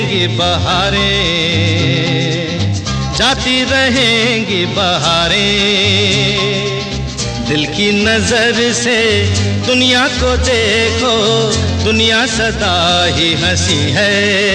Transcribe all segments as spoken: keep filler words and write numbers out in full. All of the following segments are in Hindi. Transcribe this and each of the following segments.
रहेंगी बहारें, जाती रहेंगी बहारें। दिल की नजर से दुनिया को देखो, दुनिया सदा ही हंसी है।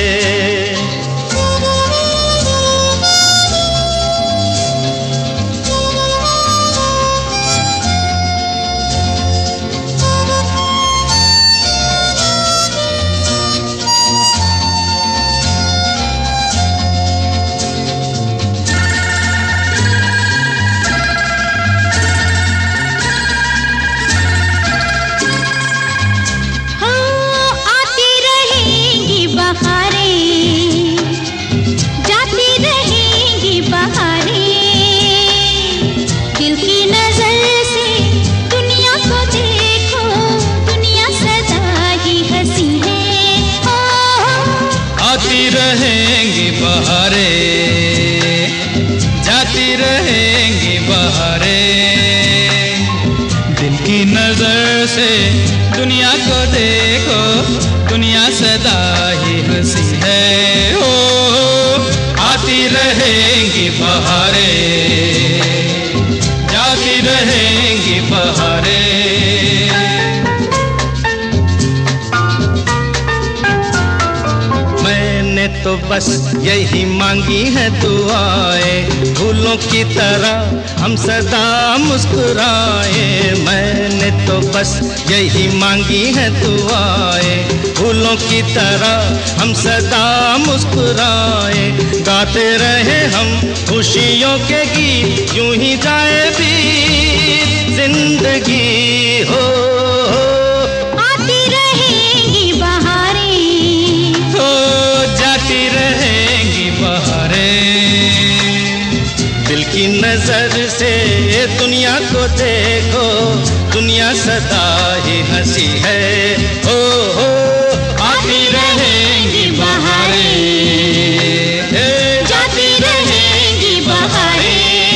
रहेंगी बहारें, जाती रहेंगी बहारें। दिल की नजर से दुनिया को देखो, दुनिया सदा ही हंसी है। ओ आती रहेंगी बहारें, जाती रहेंगी बहारें। तो बस यही मांगी है दुआएं, फूलों की तरह हम सदा मुस्कुराए। मैंने तो बस यही मांगी है दुआएं, फूलों की तरह हम सदा मुस्कुराए। गाते रहे हम खुशियों के गीत, यूं ही जाए बीत जिंदगी हो। की नजर से दुनिया को देखो, दुनिया सदा ही हंसी है। ओ हो आती रहेंगी बहारें, जाती रहेंगी बहारें।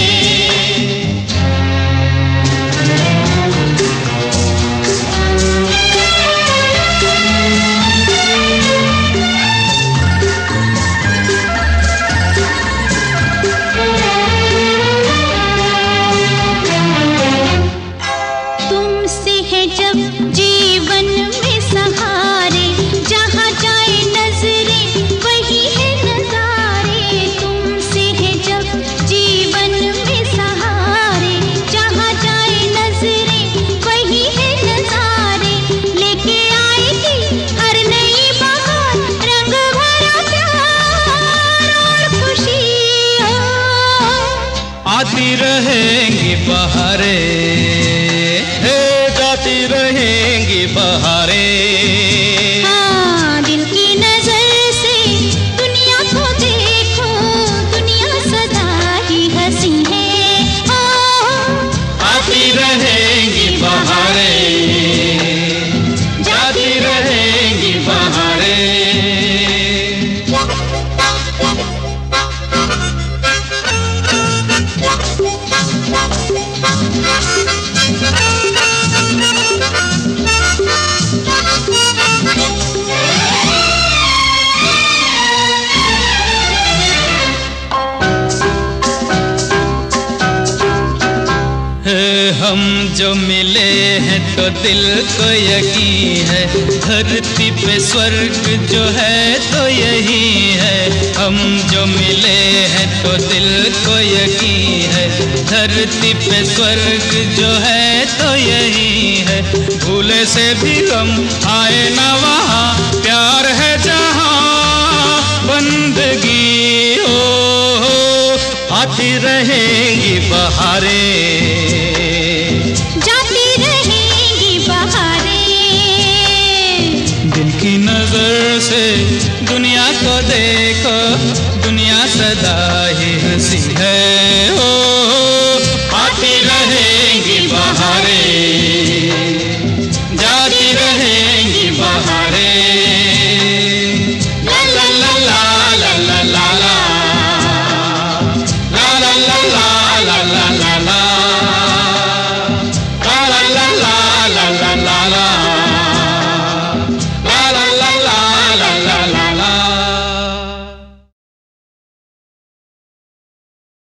आती रहेंगी बहारें, जाती रहेंगी बहारें। हाँ, दिल की नजर से दुनिया को देखो, दुनिया सदा ही हंसी है। आती रहेंगी बहारें, जाती रहेंगी बहारें। हम जो मिले हैं तो दिल को यकीन है, धरती पे स्वर्ग जो है तो यही है। हम जो मिले हैं तो दिल को यकीन है, धरती पे स्वर्ग जो है तो यही है। भूले से भी हम आए ना वहाँ, प्यार है जहाँ बंदगी हो। आती रहेंगी बहारें, जाती रहेंगी बहारें। दिल की नजर से दुनिया को देखो, दुनिया सदा ही हंसी है।